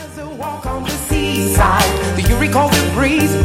Walk on the seaside. Do you recall the breeze